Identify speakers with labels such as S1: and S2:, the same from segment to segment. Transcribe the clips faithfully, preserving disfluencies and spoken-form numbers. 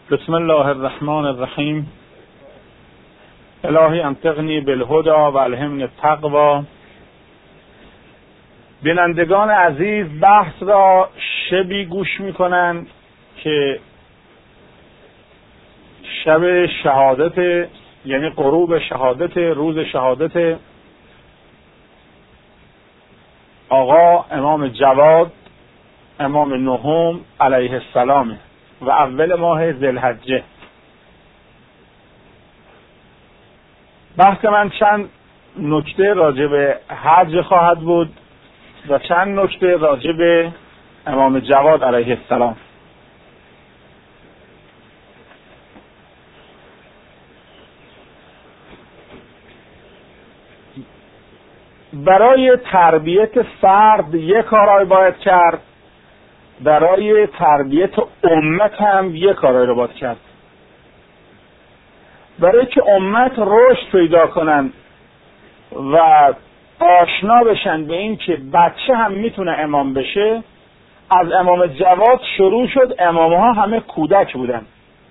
S1: بسم الله الرحمن الرحیم. الهی انطقنی بالهدى و الهمنی التقوی. بینندگان عزیز، بحث را شبی گوش میکنند که شب شهادت، یعنی غروب شهادت، روز شهادت آقا امام جواد امام نهم علیه السلام و اول ماه ذوالحجه. بحث من چند نکته راجع به حج خواهد بود و چند نکته راجع به امام جواد علیه السلام. برای تربیت فرد یک کارایی باید کرد، برای تربیت امت هم یک کارایی رو باید کرد. برای که امت رشد پیدا کنن و آشنا بشن به این که بچه هم میتونه امام بشه، از امام جواد شروع شد. امامها همه کودک بودن.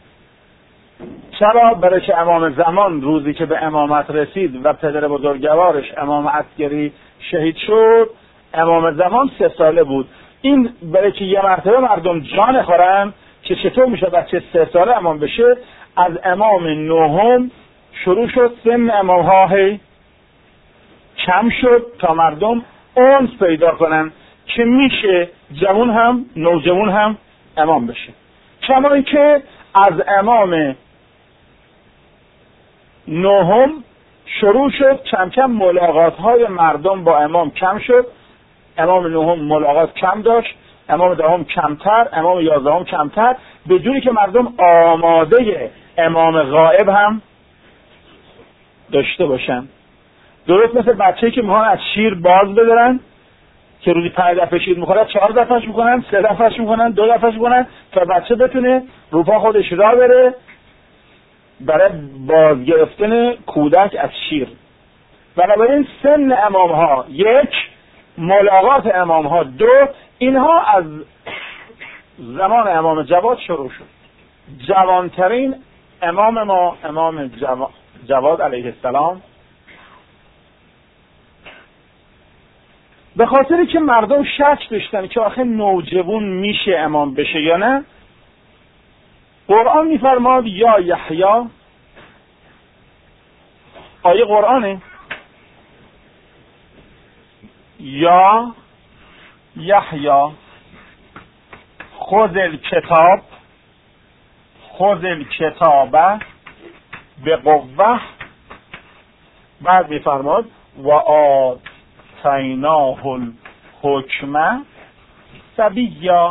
S1: چرا؟ برای که امام زمان روزی که به امامت رسید و پدر بزرگوارش امام عسکری شهید شد، امام زمان سه ساله بود. این برای که یه مرتبه مردم جان خورن که چطور میشه بچه سه ساله امام بشه، از امام نهم شروع شد. سن امام ها هی کم شد تا مردم اونس پیدا کنن که میشه جوان هم نوجوان هم امام بشه. کما این که از امام نهم شروع شد کم کم ملاقات های مردم با امام کم شد. امام نهم ملاقات کم داشت، امام دهم کمتر، امام یازدهم کمتر، به جوری که مردم آماده امام غائب هم داشته باشن. درست مثل بچه‌ای که میخوان از شیر باز بدارن که روزی پنج دفعه شیر میخوره، چهار دفعهش میکنن، سه دفعهش میکنن، دو دفعهش میکنن تا بچه بتونه روپا خودش راه بره برای باز گرفتن کودک از شیر. بنابراین سن امام ها یک، ملاقات امام ها دو، اینها از زمان امام جواد شروع شد. جوانترین امام ما امام جواد علیه السلام، به خاطری که مردم شک داشتن که آخه نوجوان میشه امام بشه یا نه، قرآن میفرماد یا یحیی، آیه قرآنه، یا یحیی خذ الکتاب خذ الکتاب به قوه. بعد میفرماد و آتیناه الحکم صبیا.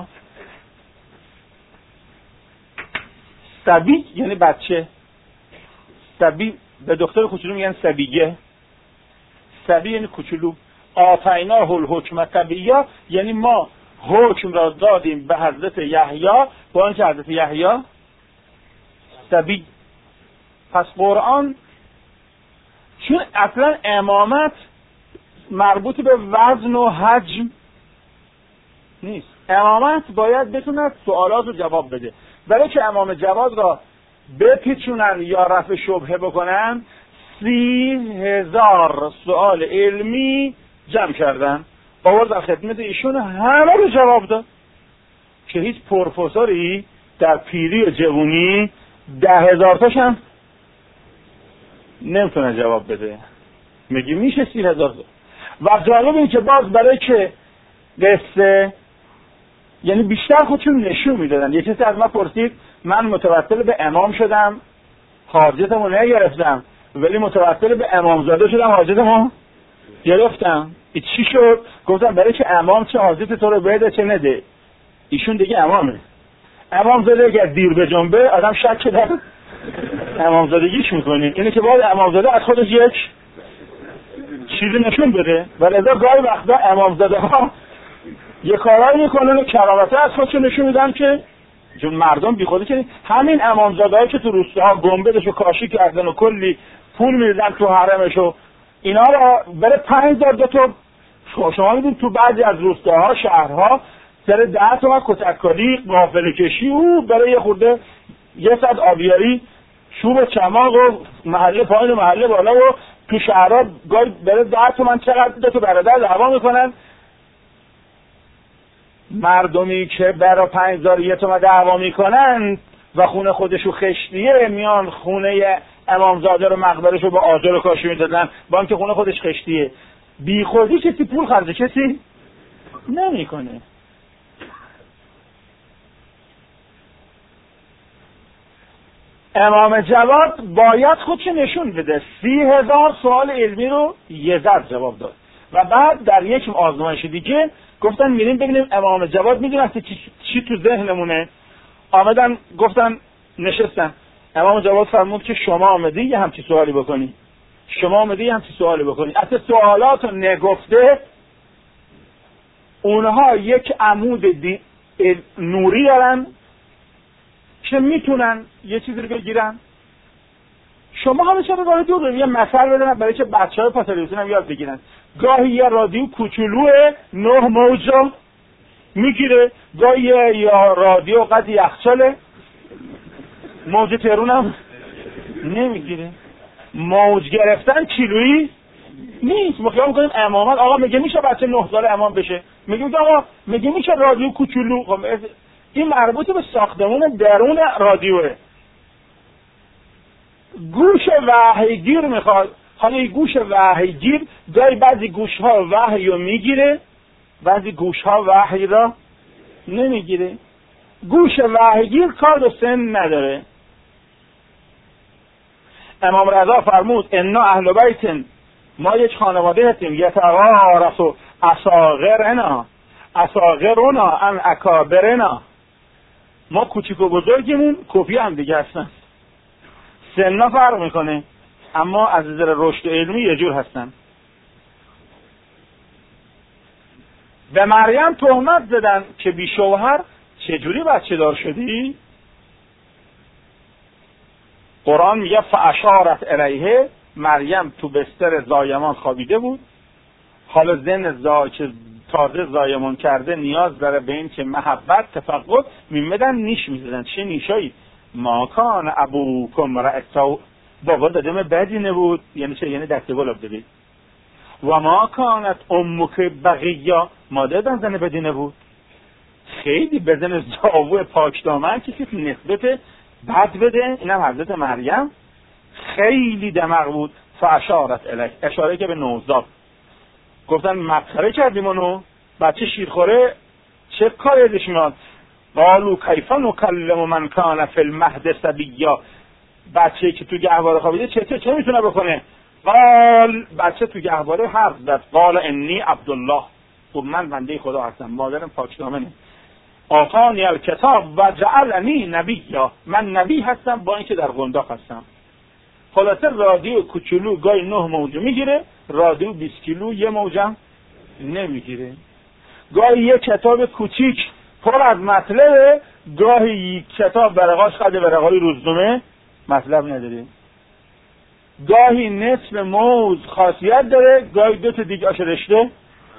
S1: صبی یعنی بچه، صبی به دختر کوچولو میگن صبیه، صبی یعنی کوچولو. آتیناه الحکم صبیا یعنی ما حکم را دادیم به حضرت یحیی، با آنکه حضرت یحیی صبی. پس قرآن، چون اصلا امامت مربوط به وزن و حجم نیست، امامت باید بتونه سوالات رو جواب بده. برای که امام جواد را بپیچونن یا رفع شبهه بکنن، سی هزار سوال علمی جمع کردن، آورد در خدمت ایشون، همه رو جواب داد که هیچ پروفسوری در پیری و جوونی ده هزار تاش هم نمیتونه جواب بده. میگی میشه سی هزار تا. و جالب این که باز برای که قصه، یعنی بیشتر خودشون نشون میدادن. یه کسی از ما پرسید من متوسل به امام شدم حاجتمو نگرفتم، ولی متوسل به امامزاده شدم حاجتمو گرفتم. ای چی شد؟ گفتم برای که امام چه حاجت تو رو بده چه نده. ایشون دیگه امامه. امامزاده اگر دیر به جنبه آدم شک در امامزادگیش میکنه. اینه که باید امامزاده از خودش یک چیزی نشون بده. ولی ازا گاهی وقتا امامزاده ها یه کارایی میکنن و کرامته از خودشون نشون میدن که چون مردم بی خودی که همین امامزاده‌ها که تو روستاها گنبدشو کاشی کردن و کلی پول میدن تو حرمش و اینا رو برای پنج هزار دو تا شما میدید تو بعضی از روستاها شهرها سر ده تومن کتککاری قافله کشی او برای یه خورده یه ساعت آبیاری، چوب و چماق و محله پایین و محله بالا و تو شهرها گاهی بره ده تومن چقدر دو تا برادر دعوا میکنن. مردمی که برا پنج هزار یه تومن دعوا میکنن و خونه خودشو خشتیه، میان خونه امامزاده رو مقبرش رو با آجر و کاشی میدادن با اینکه خونه خودش خشتیه. بی خودی کسی پول خرج کسی نمیکنه. امام جواد باید خودش نشون بده. سی هزار سوال علمی رو یه ضرب جواب داد و بعد در یک آزمایش دیگه گفتن میریم ببینیم امام جواد میدونن چی, چی تو ذهنمونه. آمدن گفتن نشستن. امام جواد فرمود که شما آمدی یه همچی سوالی بکنی، شما آمدی یه همچی سوالی بکنی. اصلا سوالات رو نگفته. اونها یک عمود دی... نوری دارن که میتونن یه چیزی رو بگیرن. شما همه شب راه دور یه مثل بدن برای که بچه‌های پا تلویزیون هم یاد بگیرن. گاهی یه رادیو کوچولو نه موج رو میگیره، گاهی یا رادیو قد یخچاله موج تهرون هم نمیگیره. موج گرفتن کیلویی نیست. ما خیال میکنیم امامت آقا میگه میشه بچه نه ساله امام بشه، میگه آقا میگه میشه رادیو کوچولو. این مربوط به ساختمون درون رادیوه. گوش وحیگیر میخواد. حالا این گوش وحیگیر گاهی بعضی گوش ها وحی رو میگیره، بعضی گوش ها وحی را نمیگیره. گوش وحیگیر کار به سن نداره. امام رضا فرمود انا اهل بیت، ما یک خانواده هستیم، یتوارث اصاغرنا اصاغرنا عن اکابرنا. ما کوچیک و بزرگمون کپی هم دیگه هستن. سن‌ها فرق میکنه اما از نظر رشد علمی یه جور هستن. به مریم تهمت زدن که بی شوهر چجوری بچه دار شدی؟ قرآن میگه فاشارت الیه، مریم تو بستر زایمان خوابیده بود. حالا زن زا که تازه زایمان کرده نیاز داره به این که محبت تفقد میمدن نیش میزدن. چه نیشایی؟ ما کان ابوکم رأسو، بابا دادم بدی نبود. یعنی چه؟ یعنی دست گل بدید. و ما کانت امک بغیا، مادرم زن بدی نبود. خیلی بزن زاوه پاک دامن که کسی نسبت بد بده. اینم حضرت مریم خیلی دماغ بود. فاشارت الیه، اشاره که به نوزاد. گفتن مسخره کردیم اونو، بچه شیرخوره چه کاری ازش میاد؟ قالوا کیف نکلم من کان فی المهد صبیا، بچه‌ای که تو گهواره خوابیده چه چه میتونه بکنه؟ قال، بچه تو گهواره حرف زد. قال انی عبدالله، خب من بنده خدا هستم، مادرم پاکدامنه. آتانی الکتاب و جعلنی نبیا، من نبی هستم با اینکه در قنداق هستم. خلاصه رادیو کوچولو گاهی نه موج میگیره، رادیو بیست کیلو یه موجم نمیگیره. گاهی یه کتاب کوچیک پر از مطلبه، گاهی یک کتاب برقاش قد برقای روزنامه مطلب نداره. گاهی نصف موز خاصیت داره، گاهی دو تا دیگه آش رشته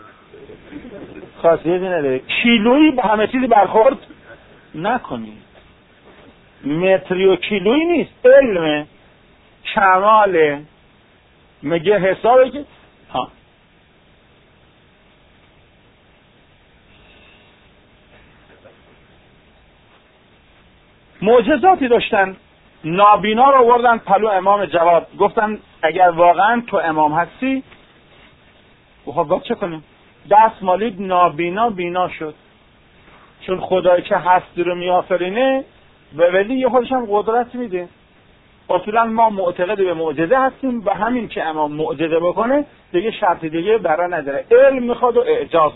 S1: خاصیتی نداره. کیلویی به همه چیزی برخورد نکنید. متری و کیلویی نیست، علمه، کماله. میگه حسابه که ها معجزاتی داشتن. نابینا رو آوردن پلو امام جواد، گفتن اگر واقعا تو امام هستی خب چه کنیم؟ دست مالید نابینا بینا شد. چون خدایی که هستی رو میآفرینه به ولی یه خودش هم قدرت میده. اصولا ما معتقد به معجزه هستیم و همین که امام معجزه بکنه دیگه شرط دیگه برا نداره. علم میخواد و اعجاز.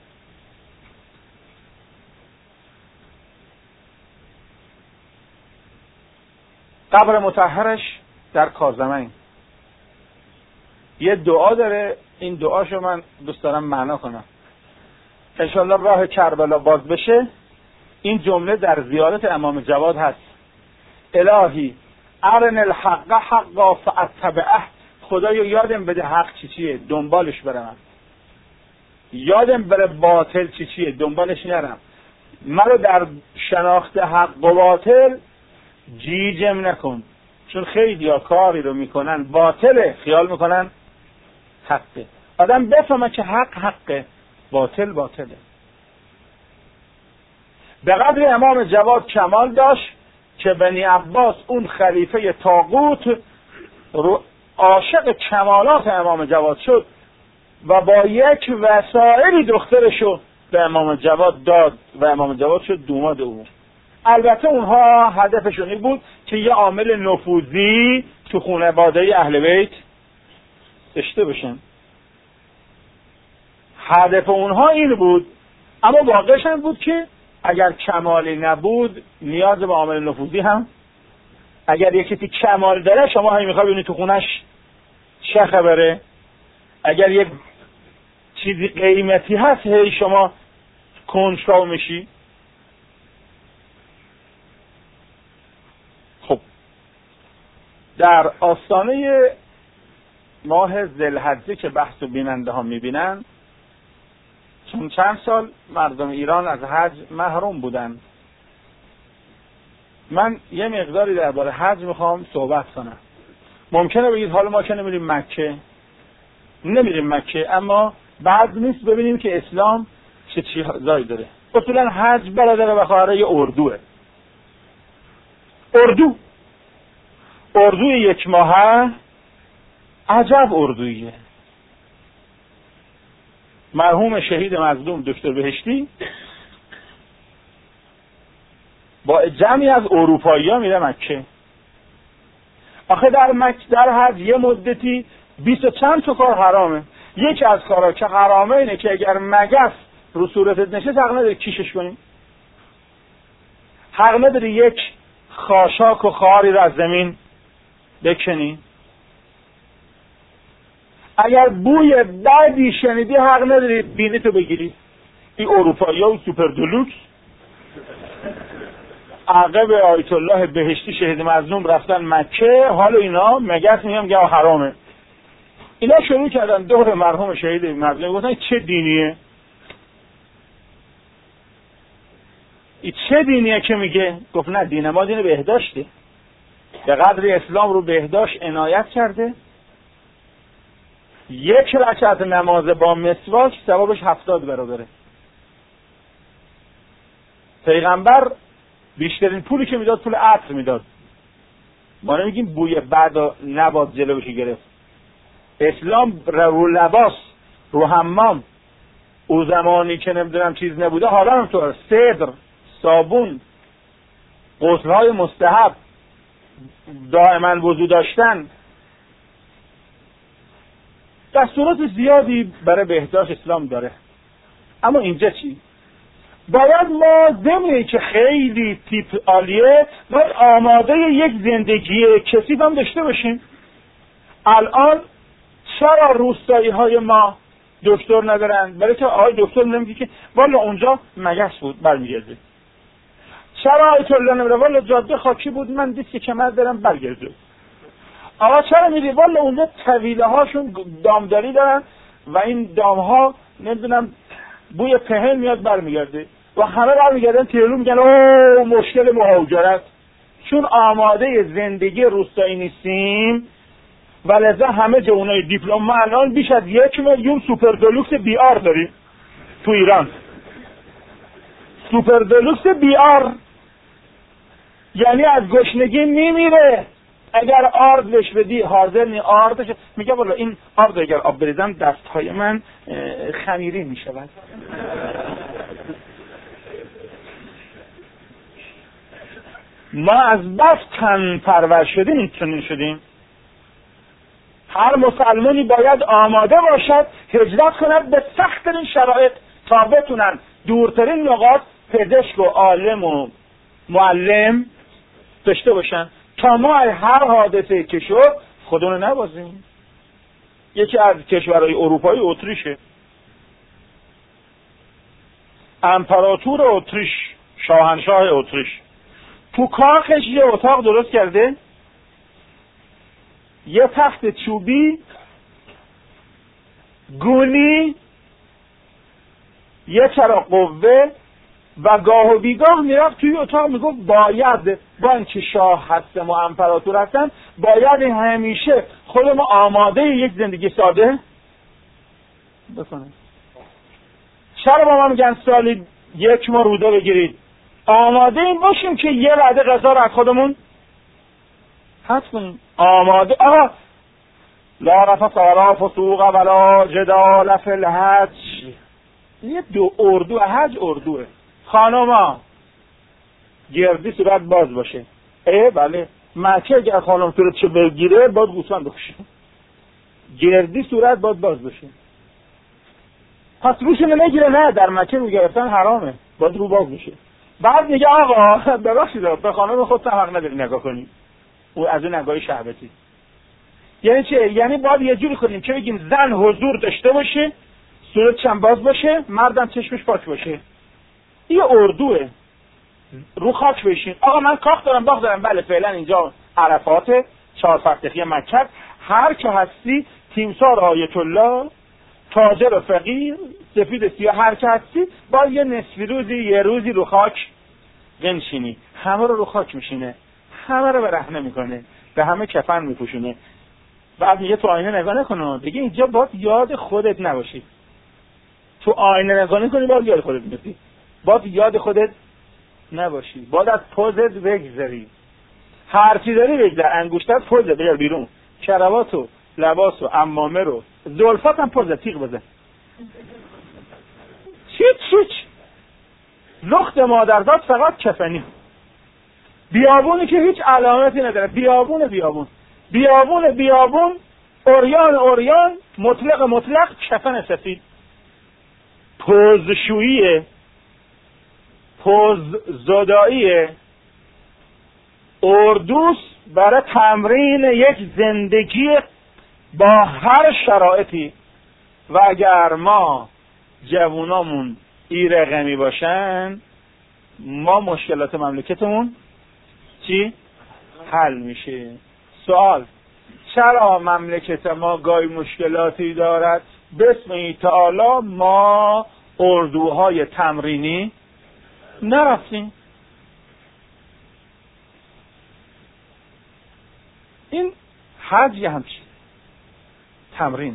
S1: قبر مطهرش در کاظمین یه دعا داره. این دعاشو من دوست دارم معنا کنم انشالله راه کربلا باز بشه. این جمله در زیارت امام جواد هست: الهی ارن الحق حقا فاتبعه، خدایا یادم بده حق چی چیه دنبالش برم، یادم بره باطل چی چیه دنبالش نرم. منو در شناخت حق و باطل جیجم نکن، چون خیلی ها کاری رو میکنن باطله، خیال میکنن حقه. آدم بفهمه که حق حقه، باطل باطله. به قدر امام جواد کمال داشت که بنی عباس اون خلیفه طاغوت رو عاشق کمالات امام جواد شد و با یک وسایلی دخترشو به امام جواد داد و امام جواد شد دوماد او. البته اونها هدفشون این بود که یه عامل نفوذی تو خانواده اهل بیت داشته باشن. هدف اونها این بود، اما واقعش این بود که اگر کمالی نبود نیاز به عامل نفوذی هم، اگر یکی کسی کمال داره شما همین میخوای ببینید تو خونش چه خبره، اگر یک چیزی قیمتی هست هی شما کنجکاو میشی. خب در آستانه ماه ذوالحجه که بحث و بیننده ها میبینن، چون چند سال مردم ایران از حج محروم بودن، من یه مقداری درباره حج میخوام صحبت کنم. ممکنه بگید حالا ما که نمیریم مکه، نمیریم مکه، اما بعد نیست ببینیم که اسلام چه چیزایی داره. اصولا حج برادر و خواهر یه اردوه، اردو اردوی یک ماهه، عجب اردویه. مرحوم شهید مظلوم دکتر بهشتی با جمعی از اروپایی ها میره مکه. آخه در مکه در حج یه مدتی بیست و چند تا کار حرامه. یکی از کارها که حرامه اینه که اگر مگس رو صورتت نشست حق نداری کیشش کنی، حق نداری یک خاشاک و خاری رو از زمین بکنی، اگر بوی بدی شنیدی حق نداری بینیتو بگیری. این اروپایی ها و سوپر دلوکس عقب آیت الله بهشتی شهید مظلوم رفتن مکه، حالا اینا مگس میگم که حرامه. اینا شروع کردن دور مرحوم شهید مظلوم، گفتن چه دینیه؟ این چه دینیه که میگه؟ گفت نه، دین ما دین بهداشته، به قدر اسلام رو بهداشت عنایت کرده. یک رکعت نماز با مسواک ثوابش هفتاد برابره. پیغمبر بیشترین پولی که میداد پول عطر میداد. ما نمیگیم بوی بد نباد جلوش گرفت. اسلام رو لباس، رو حمام، او زمانی که نمیدونم چیز نبوده، حالا هم تو صدر، صابون، غسل‌های مستحب، دائما وضو داشتن، دستورات زیادی برای بهداشت اسلام داره. اما اینجا چی؟ باید ما ضمن که خیلی تیپ عالیه، باید آماده یک زندگی کثیف هم داشته باشیم. الان چرا روستایی های ما دکتر ندارن؟ برای که آقای دکتر نمیگه که والا اونجا مگس بود برمیگرده. چرا آقای طلا نمیره؟ والا جاده خاکی بود من دیسک کمر دارم برگرده. آقا چرا میری؟ والا اونجا طویله هاشون دامداری دارن و این دام ها نمیدونم بوی پهن میاد برمیگرده و همه برمیگردن تیرلو میگن اوه مشکل مهاجرت، چون آماده زندگی روستایی نیستیم و لذا همه جوانای دیپلم. ما الان بیش از یک میلیون سوپر دلوکس بی آر داریم تو ایران. سوپر دلوکس بی آر یعنی از گشنگی میمیره. اگر آرد بهش بدی حاضر نی آردش میگه والا این آرد اگر آب بریزم دستهای من خمیری میشود. ما از بس تن پرور شدیم اینطوری شدیم. هر مسلمانی باید آماده باشد هجرت کند به سخت‌ترین شرایط تا بتونن دورترین نقاط پزشک و عالم و معلم داشته باشن تا ما هر حادثه که شد خودمون نبازیم. یکی از کشورهای اروپایی اتریشه. امپراتور اتریش، شاهنشاه اتریش، تو کاخش یه اتاق درست کرده، یه تخت چوبی، گونی، یه چراغ قوه، و گاه و بیگاه میرفت توی اتاق میگفت باید با اینکه شاه هستم و امپراتور هستم باید همیشه خودم آماده یک زندگی ساده بکنم. چرا با ما میگن سالی یک ما روده بگیرید؟ آماده این باشیم که یه وعده غذا رو از خودمون حد کنیم. آماده آقا لا رفث ولا فسوق ولا جدال فی الحج. یه دو اردو حج اردوه. خانوما گردی صورت باز باشه. اه بله مکه اگر خانم صورت چه بگیره باید گوسفند بکشه. گردی صورت باید باز باشه. پس روشونه نگیره؟ نه، در مکه رو گرفتن حرامه، باید رو باز بشه. بعد میگه آقا ببخشید به خانم خودت حق نداری نگاه کنی، او از اون نگاه شهوتی. یعنی چه؟ یعنی باید یه جوری کنیم که بگیم زن حضور داشته باشه، صورتش هم باز باشه، مردم چشمش پاک باشه. این اردوه. رو خاک بشین. آقا من کاخ دارم باغ دارم. بله فعلا اینجا عرفات، چهار فرتخی مکه، هر که هستی، تیمسار آیت الله، تاجر و فقیر، سفید سیاه، هر که هستی با یه نصفی روزی یه روزی رو خاک بنشینی. همه رو رو خاک میشینه، همه رو به رهنه میکنه، به همه کفن میپوشونه. بعد میگه تو آینه نگاه نکنه. دیگه اینجا باید یاد خودت نباشی. تو آینه نگاه نکنی باید یاد خودت میفتی. باید یاد خودت نباشی. باید از پوزت بگذری. هر چی داری بگذر. انگشتت پوزت بگذر بیرون. کراوات و لباس و عمامه رو زلفات هم پوزت تیغ بزن. چیچ چیچ لخت مادرزاد فقط کفنی. بیابونی که هیچ علامتی نداره. بیابون بیابون بیابون بیابون اوریان اوریان مطلق مطلق کفن سفید. پوزشوییه، پوز زداییه، اردوس برای تمرین یک زندگی با هر شرایطی. و اگر ما جوونامون این رقمی باشن، ما مشکلات مملکتمون چی؟ حل میشه. سوال: چرا مملکت ما گاهی مشکلاتی دارد؟ بسم تعالی ما اردوهای تمرینی نرفتیم. این حج یه همچین تمرینه.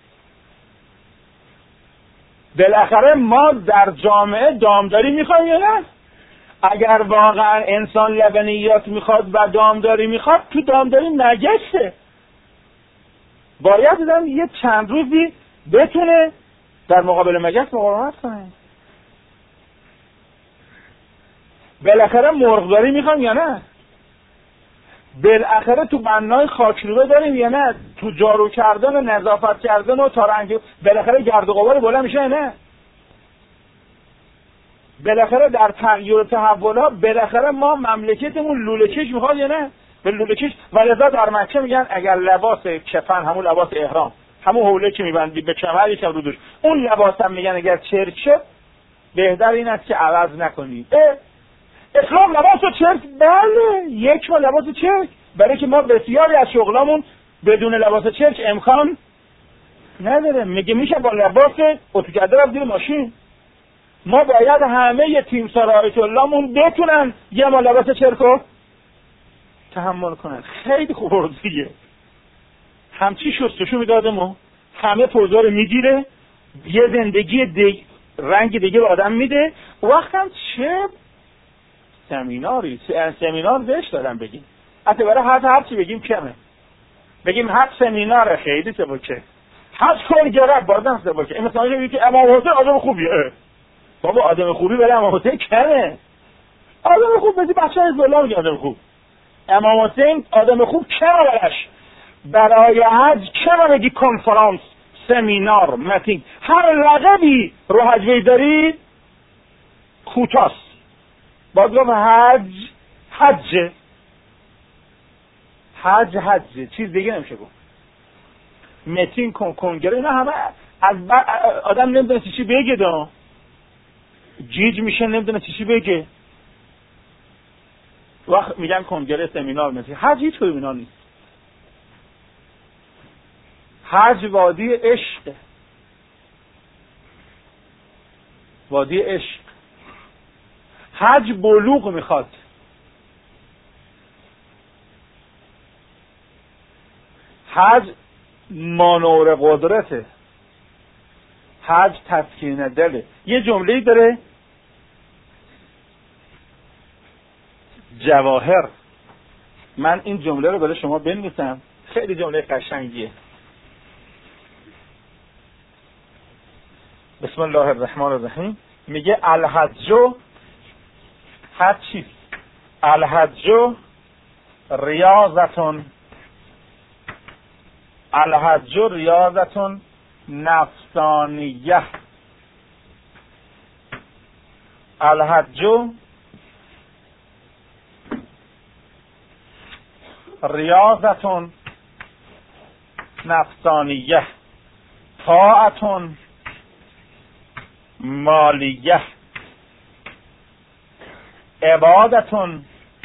S1: بالاخره ما در جامعه دامداری میخوایم یا نه؟ اگر واقعا انسان لبنیات میخواد و دامداری میخواد، تو دامداری نگشته. باید دیدم یه چند روزی بتونه در مقابل مگس مقاومت کنه. بالاخره مرغداری میخوایم یا نه؟ بالاخره تو بنای خاکروبه داریم یا نه؟ تو جارو کردن و نظافت کردن و تارنگ بالاخره گرد و غبار بلند میشه یا نه؟ بالاخره در تغییر و تحولها بالاخره ما مملکتمون لوله کش میخواد یا نه؟ به لوله کش. ولذا در مکه میگن اگر لباس کفن، همون لباس احرام، همون حوله که میبندی به کمر یکم رو دوش، اون لباس هم میگن اگر چرک شد بهتر این است که عوض نکنی. اسلام لباس و چرک، بله یک ما لباس چرک، برای که ما بسیاری از شغلامون بدون لباس چرک امکان نداره. میگه میشه با لباس اتوکده رفت زیر ماشین. ما باید همه تیم سرایت اللهمون بتونن یه ما لباس چرک رو تحمل کنن. خیلی خوب دیگه. همچی شستشو میداده ما، همه پوزا رو میگیره، یه زندگی دیگ... رنگ دیگه به آدم میده. وقت هم چه سمیناری سمینار بهش دارم بگیم. حتی برای هر هر چی بگیم کمه. بگیم هر سمینار خیلی سبکه، هر کنگره بردن سبکه. این مثلا میگه که امام حسین آدم خوبیه. بابا آدم خوبی برای امام حسین کمه. آدم خوب بزی بچه از الله میگه آدم خوب. امام حسین آدم خوب کمه برش. برای حج کمه بگی کنفرانس، سمینار، متین. هر لقبی رو حج داری کوتاست. باید گفت حج حج حج حج چیز دیگه نمیشه گفت. متین کن کنگره اینا همه از آدم نمیدونه چی بگه. دا جیج میشه نمیدونه چی بگه. وقت میگن کنگره سمینار متین. حج هیچ سمینار نیست. حج وادی عشق، وادی عشق. حج بلوغ میخواد. حج مانور قدرته. حج تسکین دله. یه جمله‌ای داره جواهر، من این جمله رو برای شما بنویسم، خیلی جمله قشنگیه. بسم الله الرحمن الرحیم. میگه الحج حج چیست؟ الحج ریاضتون، الحج ریاضتون نفسانیه. الحج ریاضتون نفسانیه طاعتون مالیه عبادتون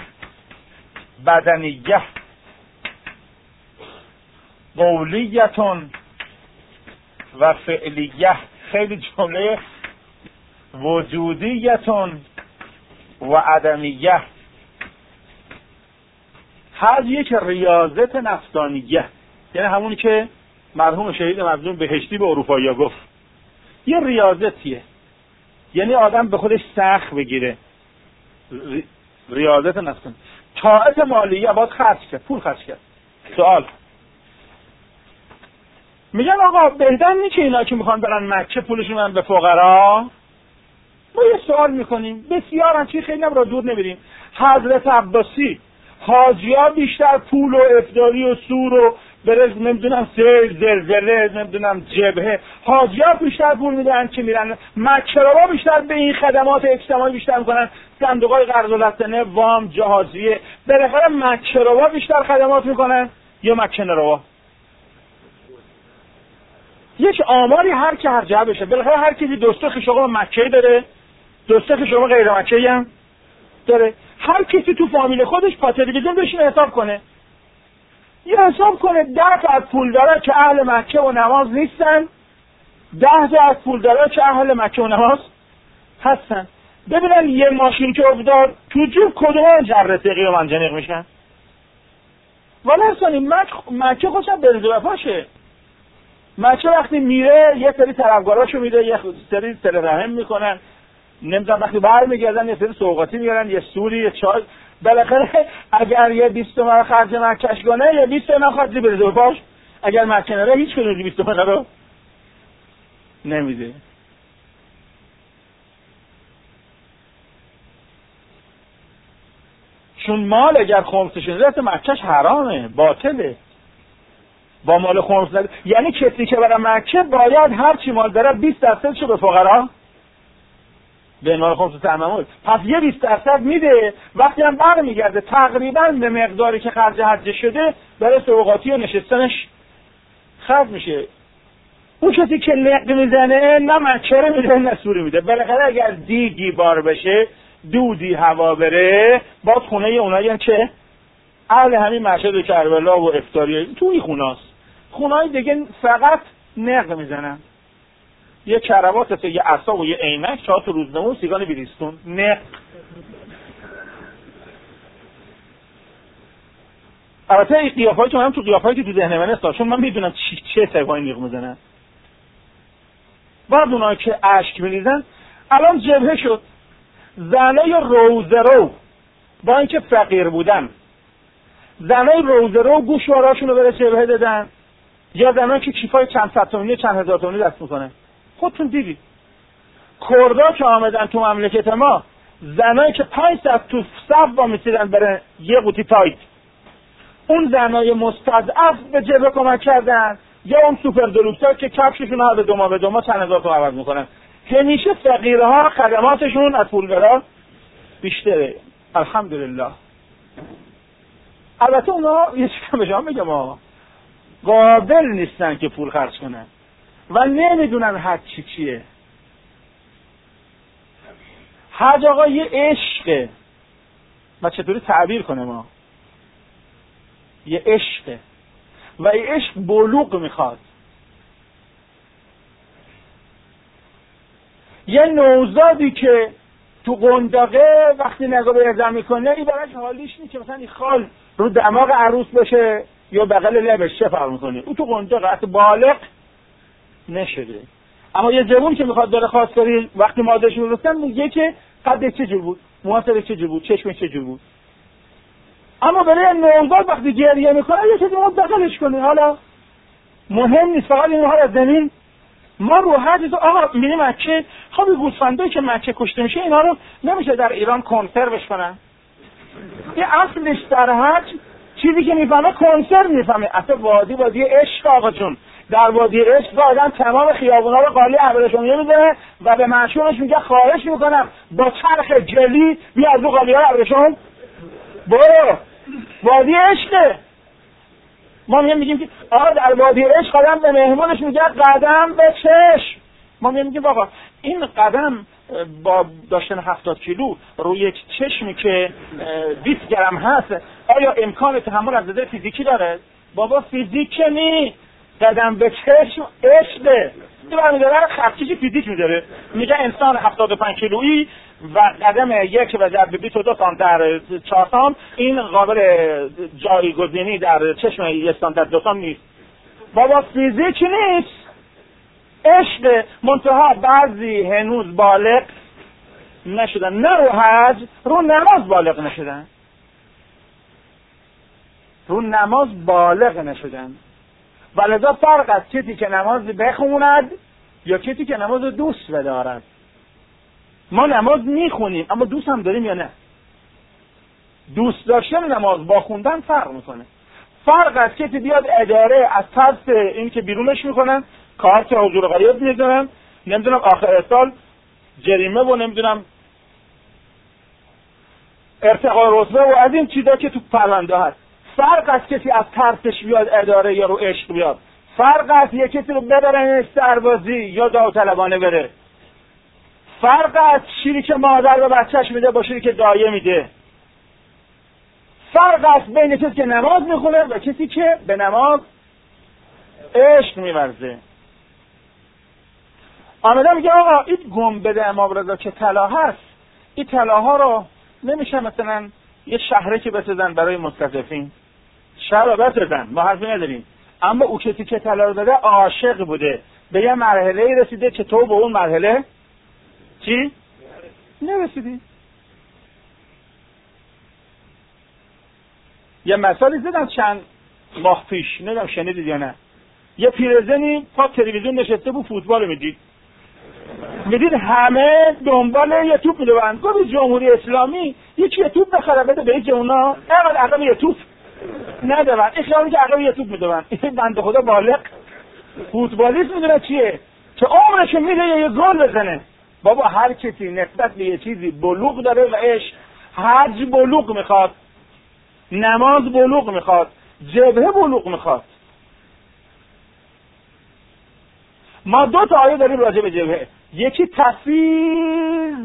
S1: بدنیه قولیتون و فعلیه. خیلی جمله وجودیتون و عدمیه. هر یک ریاضت نفسانیه، یعنی همونی که مرحوم شهید مظلوم بهشتی به اروپایی ها گفت، یه ریاضتیه، یعنی آدم به خودش سخت بگیره. ریاضت نفسانی. طاعت مالیه، باید خرج کرد، پول خرج کرد. سوال میگن آقا بهتر نیست که اینا که میخوان برن مکه پولشون بدن به فقرا؟ ما یه سوال میکنیم، بسیار هم چی، خیلی هم را دور نمیریم. حضرت عباسی حاجی‌ها بیشتر پول و افطاری و سور و برز نمیدونم سیل زلزله نمیدونم جبهه، حاجی‌ها بیشتر پول میدن که میرن مکه رو، بیشتر به این خدمات اجتماعی بیشتر میکنن، صندوق‌های قرض الحسنه، وام، جهازیه. بالاخره مکه رو بیشتر خدمات میکنن یا مکه رو؟ یک آماری هر که هر جا بشه، بالاخره هر کی دوستخ شما مکه داره، دوستخ شما غیر مکه‌ای هم داره. هر کسی تو فامیل خودش پاتریکیزم بشین حساب کنه، یه حساب کنه ده تا از پول داره که اهل مکه و نماز نیستن، ده تا از پول داره که اهل مکه و نماز هستن. ببینن یه ماشین که افتاد تو جوب کدوم جره تقی و منجنیق میشن. ولی اصلا مکه خوشم برزو بپاشه. مکه وقتی میره یه سری طرفگاراشو میده، یه سری سر رحم میکنن، نمیدونم وقتی برمیگردن یه سری سوغاتی میارن، یه سوری، یه چای. بالاخره اگر یه بیست تومن خرج مکهش کنه یا بیست تومن خرج برزو بپاش، اگر مکه نره هیچ کدوم بیست تومن رو نمیده. چون مال اگر خمسش نده مکهش حرامه، باطله. با مال خمس نده، یعنی کسی که برای مکه باید هر چی مال داره بیست درصدشو به فقرا به مال خمس تعممول. پس یه بیست درصد میده، وقتی هم برمیگرده تقریبا به مقداری که خرج حج شده برای سوغاتی و نشستنش خرج میشه. اون کسی که لق میزنه نه مکه رو میده نه سوری میده. بالاخره اگر دیگی بار بشه، دودی هوا بره، باز خونه اونایی هم که اهل همین مشهد و کربلا و افطاری تو این خوناست. خونه‌های دیگه فقط نق میزنن، یه کروات، یه عصا و یه عینک، چهار تا روزنامه و سیگان بریستون. نق. البته این قیافه‌ای که من تو قیافه‌ای که تو ذهن من هست، چون من میدونم چی چه سگای نق میزنن. بعد اونایی که اشک میریزن، الان جبهه شد. زنای روزه رو با اینکه فقیر بودن، زنای روزه رو گوشواراشون رو بره جبهه دادن، یا زنایی که کیفای چند صد تومانی چند هزار تومانی دست میکنه. خودتون دیدید کردا که آمدن تو مملکت ما، زنایی که پنج صد تو صف با میسیدن برای یه قوطی تایت، اون زنای مستضعف به جبهه کمک کردن، یا اون سوپر دلوکس‌ها که کفششون رو به دوما به دوما چند هزار تومان عوض میکنن. همیشه فقیرها خدماتشون از پولدارا بیشتره. الحمدلله. البته اونا یه چیزی به شما بگم، آقا قابل نیستن که پول خرج کنن و نمیدونن حج چی چیه. حج آقا یه عشقه و چطوری تعبیر کنه، ما یه عشقه و این عشق بلوغ میخواد. یه نوزادی که تو قنداقه وقتی نگاه به زن میکنه این براش حالیش نیست که مثلا این خال رو دماغ عروس باشه یا بغل لبش. چه فرق میکنه؟ او تو قنداقه حتی بالغ نشده. اما یه جوون که میخواد داره خواستگاری وقتی مادرش میرسن میگه که قدش چه جور بود، موهاش چه جور بود، چشمش چه جور بود. اما برای نوزاد وقتی گریه میکنه یه چیزی مدخلش کنه. حالا مهم نیست، فقط اینها از زمین ما رو حج تو آقا میریم مکه. خب این گوسفندایی که مکه کشته میشه اینا رو نمیشه در ایران کنسروش کنن؟ این اصلش در حج چیزی که میفهمه کنسرو میفهمه. اصلا وادی وادی عشق آقا جون. در وادی عشق آدم تمام خیابونا رو قالی ابریشمی میزنه و به معشوقش میگه خواهش میکنم با چرخ جلی بیا از اون قالی‌ها ابریشم برو. وادی عشقه. ما میگیم که آقا در وادی عشق آدم به مهمونش میگه قدم به چشم. ما میگیم آقا این قدم با داشتن هفتاد کیلو روی یک چشمی که بیست گرم هست آیا امکان تحمل از نظر فیزیکی داره؟ بابا فیزیک نی، قدم به چشم عشقه. این برمی داره خرچیش فیزیک میداره. میگه انسان هفتاد و پنج کیلویی و قدم یک و ضرب بیست و دو سانت در چهار سانت این قابل جایگزینی در چشم یک سانت در دو سانت نیست. بابا فیزیک نیست، عشق. منتها بعضی هنوز بالغ نشدن، نه رو حج، رو نماز بالغ نشدن، رو نماز بالغ نشدن. ولذا فرق از کسی که نماز بخوند یا کسی که نماز دوست بدارد. ما نماز میخونیم اما دوست هم داریم یا نه؟ دوست داشتن نماز با خوندن فرق میکنه. فرق از کسی بیاد اداره از ترس این که بیرونش میکنن کارت حضور غیاب میدونن، نمیدونم آخر سال جریمه و نمیدونم ارتقا رتبه و از این چیزا که تو پرونده هست. فرق از کسی از ترسش بیاد اداره یا رو عشق بیاد. فرق از یک کسی رو ببرن سربازی یا داوطلبانه بره. فرق از شیری که مادر به بچهش میده با شیری که دایه میده. فرق از بین کسی که نماز میخونه و کسی که به نماز عشق میورزه. آمده میگه آقا این گنبد امام رضا که طلا هست، این طلاها رو نمیشه مثلا یه شهره که بسازن برای مستضعفین. شهر بسازن، ما حرفی نداریم. اما او کسی که طلا رو داده عاشق بوده، به یه مرحله رسیده که تو به اون مرحله چی؟ نرسیدی. یه مثالی زدم چند ماه پیش، نمیدونم شنیدید یا نه. یه پیرزنی پا تلویزیون نشسته بود فوتبال میدید. میدید همه دنبال یه توپ میدوند. گفت جمهوری اسلامی یکی یه توپ بخره بده به یکی اونا، اینقدر عقب یه توپ ندوند. این خیالی که عقب یه توپ میدوند. این بنده خدا بالغ فوتبالیست میدونه چیه؟ که عمرش میره یه گل بزنه. بابا هر کسی نسبت به یه چیزی بلوغ داره و عشق. حج بلوغ میخواد، نماز بلوغ میخواد، جبهه بلوغ میخواد. ما دو تا آیه داریم راجع به جبهه. یکی تفیض،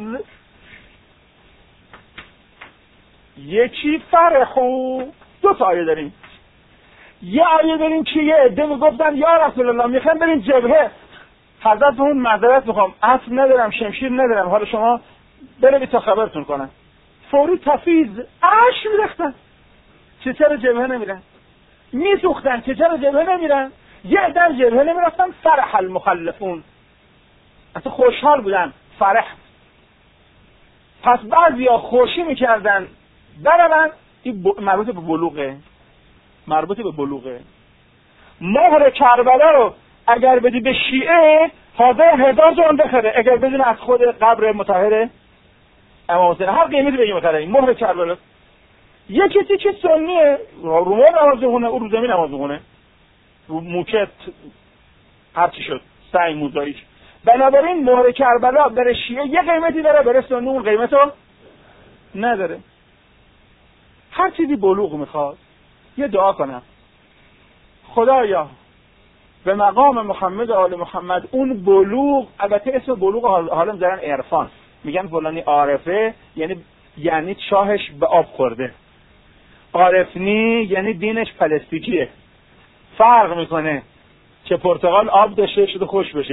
S1: یکی فرحو. دو تا آیه داریم. یه آیه داریم که یه عده میگفتن یا رسول الله میخوام بریم جبهه. حضرت اون معذرت میخوام، اسب ندارم، شمشیر ندارم، حالا شما برید تا خبرتون کنن. فوری تفیض، اش میرختن. چه چرا جبهه نمیرن؟ میسوختن. چه چرا جبهه نمیرن؟ یه عده جبهه نمیرفتن. فرح المخلفون، اصلا خوشحال بودن. فرح. پس بعضیا خوشی میکردن برن. این مربوط به بلوغه، مربوط به بلوغه. مهر کربلا رو اگر بدی به شیعه حاضر هزار جان بخره، اگر بدون از خود قبر مطهر امام حسین هر قیمتی بگی مطهره. مهر کربلا. یه کسی که سنیه رو مهر نماز بخونه، او رو زمین نماز بخونه، رو موکت هرچی شد سعی موزاییش. بنابراین مهر کربلا بره شیعه یه قیمتی داره، بره سنی اون قیمت رو نداره. هر چیزی بلوغ میخواد. یه دعا کنم، خدایا به مقام محمد و آل محمد اون بلوغ، البته اسم بلوغ حالا میذارن عرفان، میگن فلانی عارفه، یعنی یعنی چاهش به آب خورده. عارفنی یعنی دینش پلاستیکیه، فرق میکنه که پرتقال آب داشته شده خوش بشه،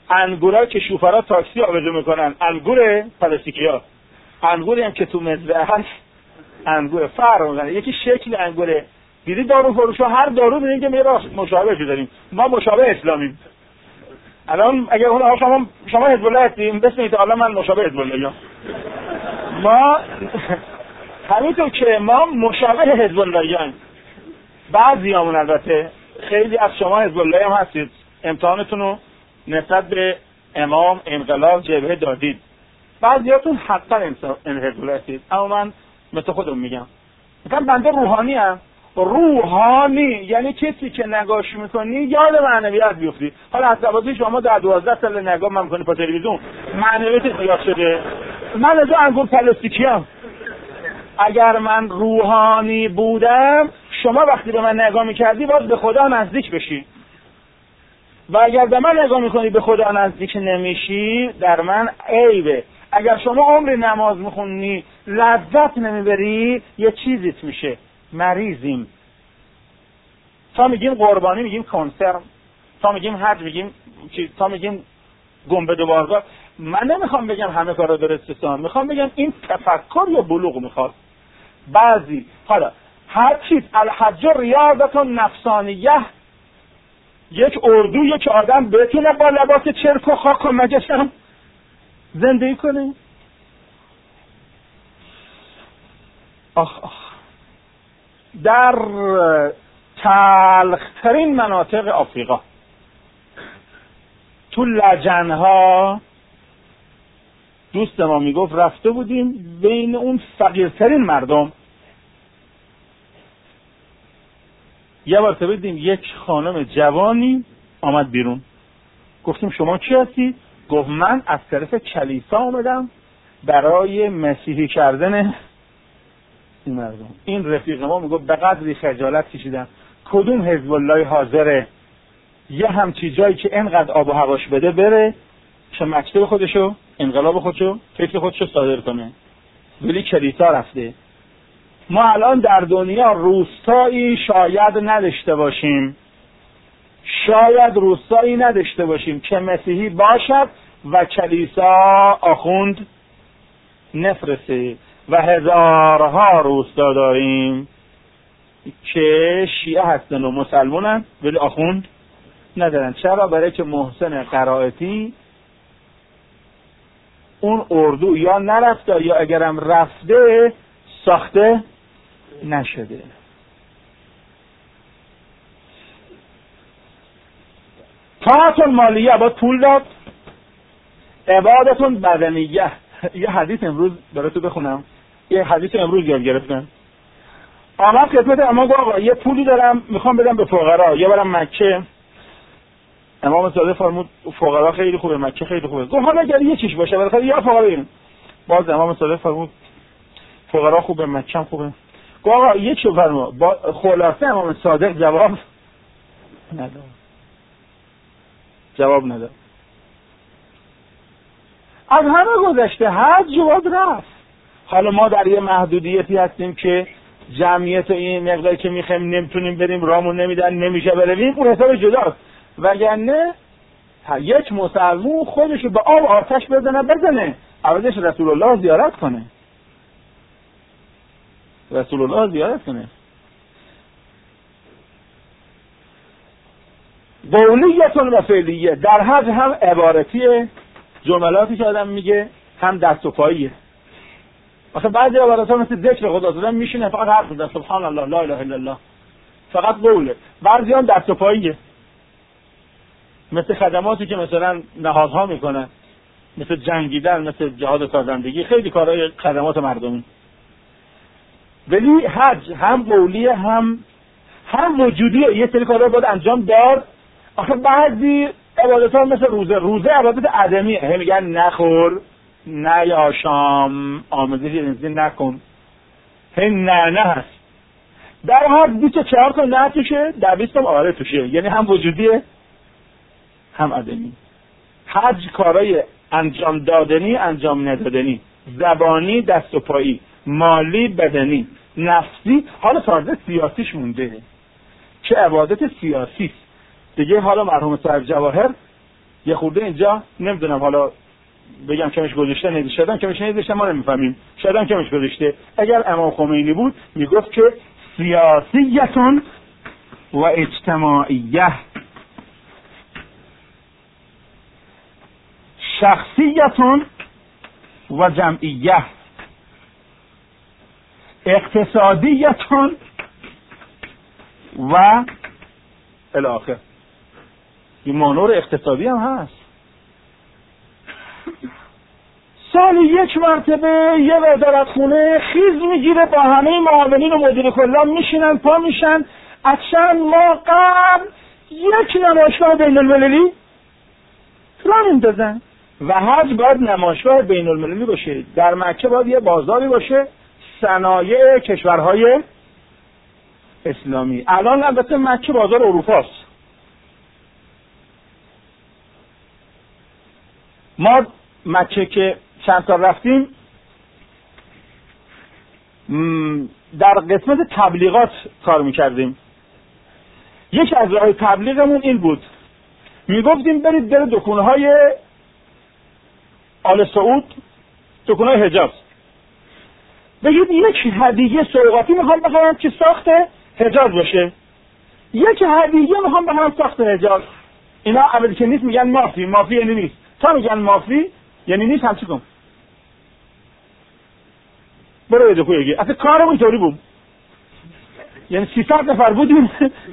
S1: انگورا که شوفرا تاکسی آبجو میکنن انگور پلاستیکیا، انگوری هم که تو مزرعه هست انگور فرق میکنه. یکی شکل انگوره. دیدی دارو فروشا هر دارو میگن که میرا مشابه داریم، ما مشابه اسلامیم. الان اگر اون شما شما حزب الله هستیم بسم الله تعالی من مشابه حزب الله. ما همینطور که ما مشابه حزب اللهیان. بعضیامون البته خیلی از شما حزب الله هم هستید، امتحانتون رو نسبت به امام انقلاب جبهه دادید. بعضیاتون حقا این حزب الله هستید، اما من مثل خودم میگم مثلا بنده روحانی هم. روحانی یعنی کسی که نگاش میکنی یاد معنویت بیفتی. حالا حساباتی شما در دوازده سال نگاه من میکنی پا تلویزیون معنویت زیاد شده. من از انگور پلاستیکی هم. اگر من روحانی بودم شما وقتی به من نگاه میکردی باز به خدا نزدیک بشی، و اگر به من نگاه میکنی به خدا نزدیک نمیشی در من عیبه. اگر شما عمر نماز میخونی لذت نمیبری یه چیزیت میشه، مریضیم. تا میگیم قربانی میگیم کنسرم، تا میگیم حج میگیم تا میگیم گنبد و بارگاه. من نمیخوام بگم همه کارا درست است، میخوام بگم این تفکر یا بلوغ میخواد. بعضی حالا هر چیز الحج ریاضت نفسانیه، یک اردو یک آدم بتونه با لباس چرک و خاک و مجسم زندگی کنه. آخ آخ در تلخترین مناطق آفریقا تو لجنها دوست ما میگفت رفته بودیم بین اون فقیرترین مردم. یه بار دیدیم یک خانم جوانی آمد بیرون، گفتیم شما کی هستی؟ گفت من از طرف کلیسا آمدم برای مسیحی کردن این مردم. این رفیق ما میگفت به قدری خجالت کشیدم. کدوم حزب الله حاضره یه همچی جایی که انقدر آب و هواش بده بره چه مکتب خودشو انقلاب خودشو فکر خودشو صادر کنه؟ ولی کلیسا رفته. ما الان در دنیا روستایی شاید نداشته باشیم، شاید روستایی نداشته باشیم که مسیحی باشد و کلیسا آخوند نفرسته، و هزارها روستا داریم که شیعه هستن و مسلمانن ولی آخوند ندارن. چرا؟ برای که محسن قرائتی اون اردو یا نرفته یا اگرم رفته ساخته نشده. طاعتون مالیه با پول داد، عبادتون بدنیه. یه حدیث امروز براتون بخونم، یه حدیث امروز یاد گرفتم. آمد خدمت امام گفت آقا یه پولی دارم میخوام بدم به فقرا. یه بارم مکه امام صادق فرمود فقرا خیلی خوبه، مکه خیلی خوبه. گفت حالا اگر یه چیش باشه بالاخره یا فقرا بریم. باز امام صادق فرمود فقرا خوبه، مکه هم خوبه. گفت آقا یه چیو فرما. با خلاصه امام صادق جواب نداد. جواب نداد. از همه گذشته حج جواب رفت. حالا ما در یه محدودیتی هستیم که جمعیت این مقداری که میخوایم نمیتونیم بریم، رامون نمیدن، نمیشه برویم، اون حساب جداست. وگرنه یک مسلمون خودشو به آب آتش بزنه بزنه عوضش رسول الله زیارت کنه، رسول الله زیارت کنه. قولیتون و فعلیه در حج هم عبارتیه، جملاتی که آدم میگه، هم دست و پاییه. مثلا بعضی عبارات ها مثل ذکر خدا دادن میشینه فقط حرف میزنه سبحان الله لا اله الا الله، فقط قوله. بعضی هم دست و پاییه، مثل خدماتی که مثلا نهادها میکنن، مثل جنگیدن، مثل جهاد سازندگی، خیلی کارهای خدمات مردمی. ولی حج هم قولیه هم هم وجودیه. یه سری کارها باید انجام داد. آخه بعضی عبادت ها مثل روزه، روزه عبادت عدمیه. هم میگن نخور، نه یا شام آموزش جنسی نکن، هم نه نه هست. در هر بیست و چهار تا نه توشه، در بیست هم آره توشه. یعنی هم وجودیه هم عدمی. حج کارای انجام دادنی انجام ندادنی، زبانی دست و پایی، مالی بدنی، نفسی. حالا تازه سیاسیش مونده که عبادت سیاسی دیگه. حالا مرحوم صاحب جواهر یه خورده اینجا نمیدونم حالا بگم کمش گذاشته نیست، شاید هم کمش نیست، ما نمیفهمیم، شاید هم کمش گذاشته. اگر امام خمینی بود میگفت که سیاسیتون و اجتماعیه، شخصیتون و جمعیه، اقتصادیتون و الاخر. این مانور اقتصادی هم هست. سالی یک مرتبه یه وزارت خونه خیز میگیره با همه معاونین و مدیر کلان میشینن پا میشن از چند ماه قبل یک نمایشگاه بین المللی راه میندازن و حج باید نمایشگاه بین المللی باشه. در مکه باید یه بازاری باشه صنایع کشورهای اسلامی. الان البته مکه بازار اروپاست. ما مکه که چند سال رفتیم در قسمت تبلیغات کار میکردیم. یکی از راه تبلیغمون این بود، میگفتیم برید در دکانهای آل سعود، دکانهای حجاز، بگید یک هدیه سوغاتی میخوام بخرم که ساخت حجاز باشه، یک هدیه میخوام بخرم ساخت حجاز. اینا اولی که نیست میگن مافی، مافی یعنی نیست. تا میگن مافی یعنی نیست، هم چی کن؟ برو یه دکوی اگه اصلا کارم اینطوری بود. یعنی سیصد نفر بودیم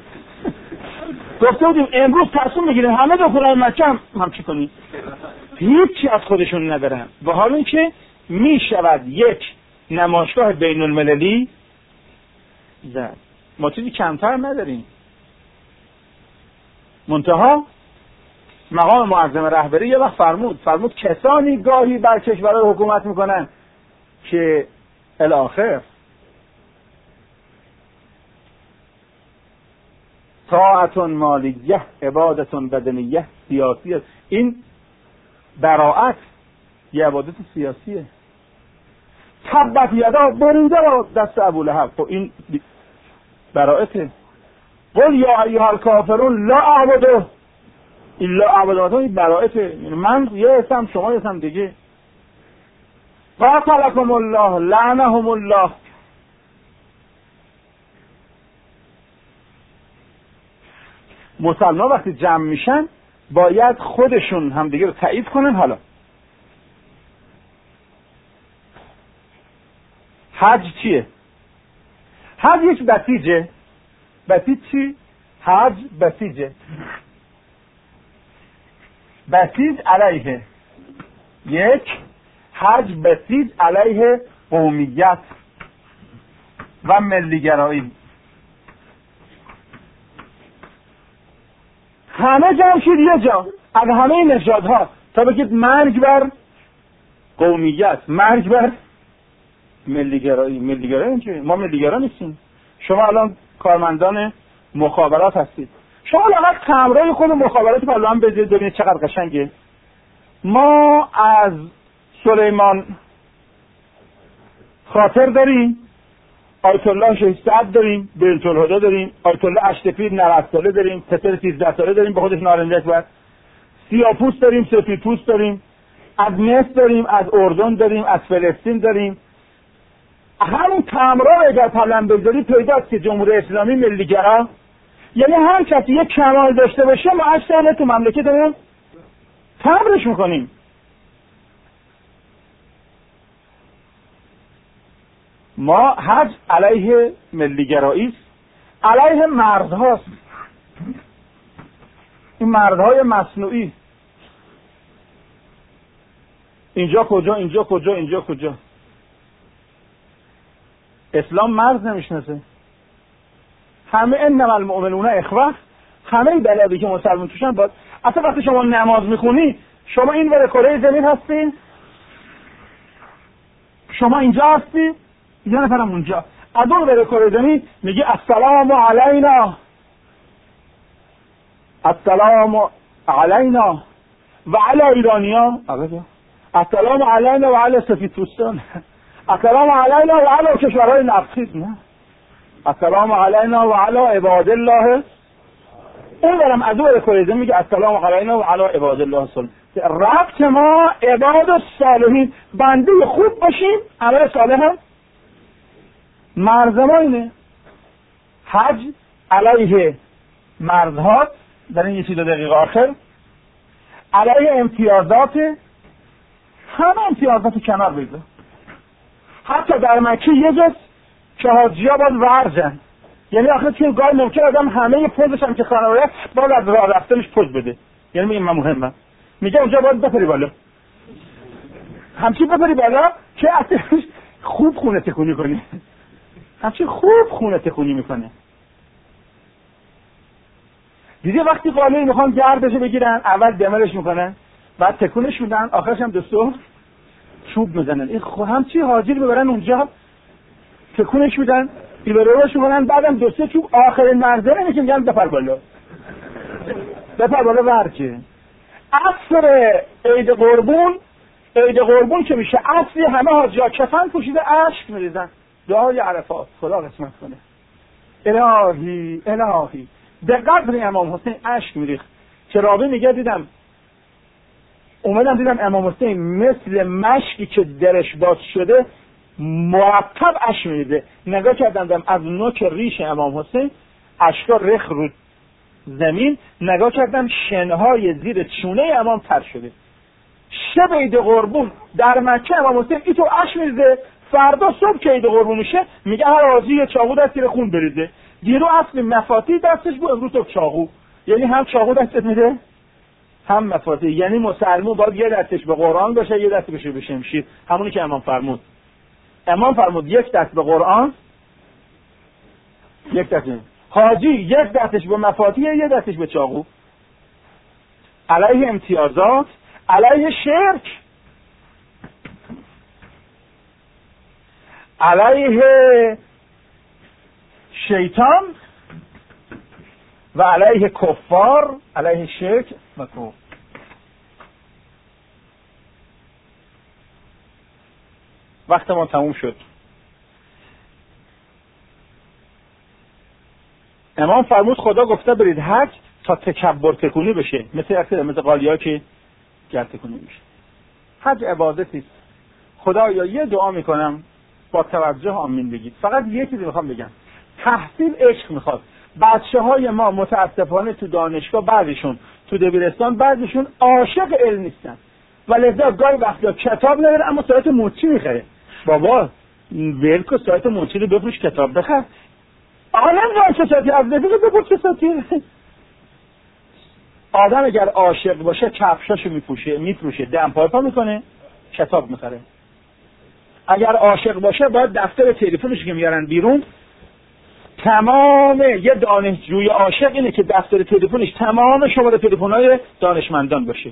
S1: گفته بودیم امروز تصمیم میگیریم همه دکان‌های مکه هم هم چی کنیم؟ هیچی از خودشون ندارن. به حال اینکه میشود یک نمایشگاه بین المللی زد. ما چیزی کمتر نداریم. منتها مقام معظم رهبری یه وقت فرمود فرمود کسانی گاهی بر کشورها حکومت میکنن که الاخر طاعتون مالیه عبادتون بدنیه سیاسیه. این براعت یه عبادت سیاسیه. تبت یدا بریده با دست ابولهب. خب این براعته. قل یا ایها الکافرون لا اعبد الا اعبدتون، براعته. من یه اسم شما یه اسم دیگه. قاتلکم الله لعنهم الله. مسلمان وقتی جمع میشن باید خودشون همدیگه رو تایید کنن. حالا حج چیه؟ حج یک بسیجه. بسیج چی؟ حج بسیجه. بسیج علیه یک، حج بسیج علیه قومیت و ملیگرایی. همه جمع شد یه جا از همه نژادها تا بگید مرگ بر قومیت، مرگ بر ملیگرایی. ملیگرایی اینجوری ما ملیگرا نیستیم. شما الان کارمندان مخابرات هستید، شما لغت کمرای خود مخابرات پرلمان بذارید ببینید چقدر قشنگه. ما از سلیمان خاطر داریم، آیت الله شهید سعد داریم، بنت الهدی داریم، آیت الله اشتفی نود ساله داریم، پسر سیزده ساله داریم به خودش نارنجک بر، سیاه‌پوست داریم، سفیدپوست داریم، از مصر داریم، از اردن داریم، از فلسطین داریم. همون تمرا اگر پلن بگذاری پیداست که جمهوری اسلامی ملیگرا، یعنی هر کسی یک کمال داشته باشه ما هشت ساله تو مملکتمون تمرش میکنیم. ما حج علیه ملیگرایی است، علیه مردهاست. این مردهای مصنوعی اینجا کجا اینجا کجا اینجا کجا. اسلام مرز نمیشناسه. همه انما المؤمنون اخوه، همه بلدی که مسلمان توشن باید. اصلا وقتی شما نماز میخونی شما این ور کره زمین هستی، شما اینجا هستی، یه نفرم اونجا. از اون ور کره زمین میگه السلام علینا، السلام علینا و علی ایرانیا، السلام علینا و علی سفیدپوستان، السلام علینا و علی کشورهای نفتی. نه، السلام علینا و علی عباد الله. اون برم از اون کریزه میگه السلام علینا و علی عباد الله الصالحین. ربط ما عباد الصالحین، بنده خوب باشیم، عمل صالح هم مرز ما اینه. حج علیه مرزها در این یکی دو دقیقه آخر، علیه امتیازات، همه امتیازات کنار بگذار. حتی در مکه یه جاست که حاجی ها باید ورزن، یعنی آخر توی گاه ممکن آدم همه پوزش هم که خانواده باید از راه رفتنش پوز بده، یعنی میگه من مهمم، میگه اونجا باید بپری بالا، همچین بپری بالا که اصلا خوب خونه تکونی کنی، همچین خوب خونه تکونی میکنه. دیدی وقتی قاله‌ای میخوان گردشو بگیرن، اول دمرش میکنن، بعد تکونش میدن، آخرش هم دستو چوب میزنن. این خب همچی حاجی رو ببرن اونجا تکونش میدن، بیبروش میکنن، بعدم دو سه چوب آخرین مرزه نمیشه، میگن بپر بالا بپر بالا ورچه. عصر عید قربون، عید قربون که میشه عصری، همه حاجی ها کفن پوشیده اشک میریزن، دعای عرفات خدا قسمت کنه. الهی الهی به قدر امام حسین اشک میریخت که رابی میگه دیدم اومدم دیدم امام حسین مثل مشکی که درش باز شده مرتب اشک میریزه. نگاه کردم از نوک ریش امام حسین اشکا رخ رو زمین، نگاه کردم شنهای زیر چونه امام تر شده. شب عید قربون در مکه امام حسین ای تو اشک میریزه، فردا صبح که عید قربون میشه میگه هر راضی یه چاقو دست زیر خون بریزه. دیرو اصل مفاتیح دستش بود، امروز تو چاقو، یعنی هم چاقو دستت میده هم مفاتیح. یعنی مسلمون باید یه دستش به قرآن باشه، یه دست بشه به شمشیر، همونی که امام فرمود. امام فرمود یک دست به قرآن، یک دست حاجی یک دستش به مفاتیح، یه دستش به چاقو. علیه امتیازات، علیه شرک، علیه شیطان و علیه کفار، علیه شرک و کفر. وقت ما تموم شد. امام فرمود خدا گفته برید حج تا تکبر تکونی بشه، مثل اصلا مثل قالیا که گرد تکونی میشه. حج عبادتی است. خدایا یه دعا میکنم با توجه آمین بگید. فقط یه چیزی میخوام بگم، تحصیل عشق میخواد. بچه های ما متاسفانه تو دانشگاه بعضیشون، تو دبیرستان بعضیشون عاشق علم نیستن و لذا گاهی وقتا کتاب نداره اما سایت موچی میخره. بابا ولکو سایت موچی رو بفروش کتاب بخر. آقا نمیدونم چه سایتی از دبیر بپرس چه سایتی. آدم اگر عاشق باشه کفشاشو میپوشه میفروشه، دمپای پا میکنه، کتاب میخره. اگر عاشق باشه باید دفتر تلفنش که میارن بیرون، تمام یه دانشجوی عاشق اینه که دفتر تلفنش تمام شماره تلفن‌های دانشمندان باشه،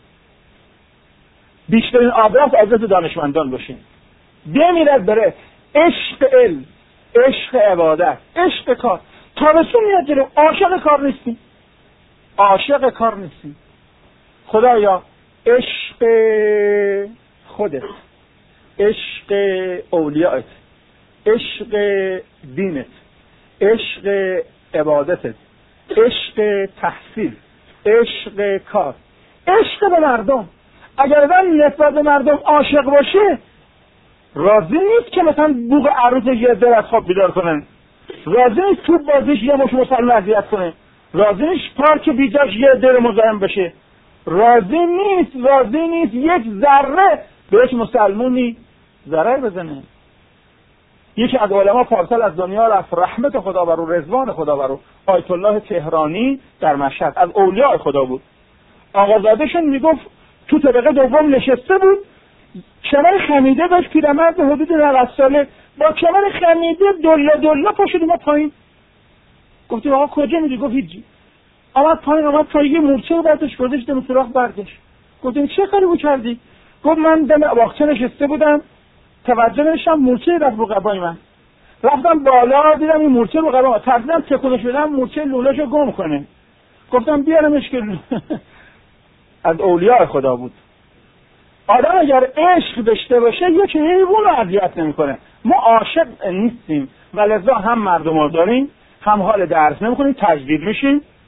S1: بیشترین آدرس آدرس دانشمندان باشه. بمیرد بره. عشق علم، عشق عبادت، عشق کار. تابستون میاد جلو، عاشق کار نیستیم، عاشق کار نیستیم. خدایا عشق خودت، عشق اولیاءت، عشق دینت، عشق عبادتت، عشق تحصیل، عشق کار، عشق به مردم. اگر من نسبت به مردم عاشق باشه راضی نیست که مثلا بوق عروس یه در از خواب بیدار کنن، راضی نیست تو بازیش یه مش مسلمان اذیت کنه، راضی نیست پارک بیجاش یه در مزاحم بشه، راضی نیست راضی نیست یک ذره بهش مسلمونی ضرر بزنه. یکی از علما پارسال از دنیا رفت، رحمت خدا بر او، رضوان خدا بر او، آیت الله تهرانی در مشهد، از اولیاء خدا بود. آقازادهشون میگفت تو طبقه دوم نشسته بود، کمر خمیده داشت، پیرمرد حدود نود ساله با کمر خمیده دلا دلا پاشد اومد پایین. گفتیم آقا کجا میری؟ گفت هیچی. آمد پایین، آمد پایین، یه مورچه رو برداشت گذاشت دم سوراخ برگشت. گفتیم چه کاری بود کردی؟ گفت من دم باغچه نشسته بودم، توجه نشم مورچه رفت رو قبای من، رفتم بالا دیدم این مورچه رو قبا، ترسیدم تکونش بدم مورچه لوله‌شو گم کنه، گفتم بیارمش که از اولیاء خدا بود. آدم اگر عشق داشته باشه یک حیوان رو اذیت نمیکنه. ما عاشق نیستیم و لذا هم مردم رو داریم، هم حال درس نمیکنیم، تجدید میشیم،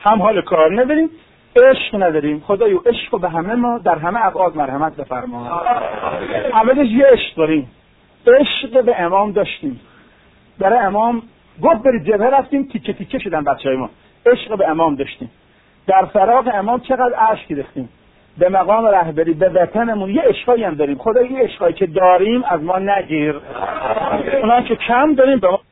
S1: هم حال کار نداریم، عشق نداریم. خدایا عشق به همه ما در همه ابعاد مرحمت بفرما. اولش یه عشق داریم، عشق به امام داشتیم، برای امام گفت برید جبهه رفتیم، تیکه تیکه شدن بچهای ما. عشق به امام داشتیم، در فراق امام چقدر اشک ریختیم، به مقام رهبری به وطنمون یه عشقایی هم داریم. خدا این عشقایی که داریم از ما نگیر، اونا که کم داریم به ما